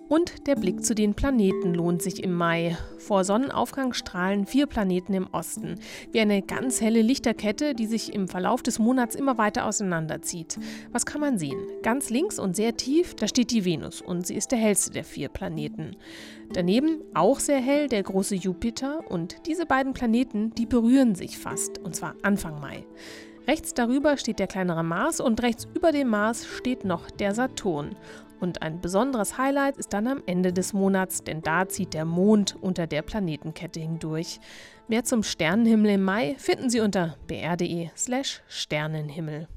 Und der Blick zu den Planeten lohnt sich im Mai. Vor Sonnenaufgang strahlen 4 Planeten im Osten, wie eine ganz helle Lichterkette, die sich im Verlauf des Monats immer weiter auseinanderzieht. Was kann man sehen? Ganz links und sehr tief, da steht die Venus und sie ist der hellste der 4 Planeten. Daneben, auch sehr hell, der große Jupiter, und diese beiden Planeten, die berühren sich fast, und zwar Anfang Mai. Rechts darüber steht der kleinere Mars und rechts über dem Mars steht noch der Saturn. Und ein besonderes Highlight ist dann am Ende des Monats, denn da zieht der Mond unter der Planetenkette hindurch. Mehr zum Sternenhimmel im Mai finden Sie unter br.de/Sternenhimmel.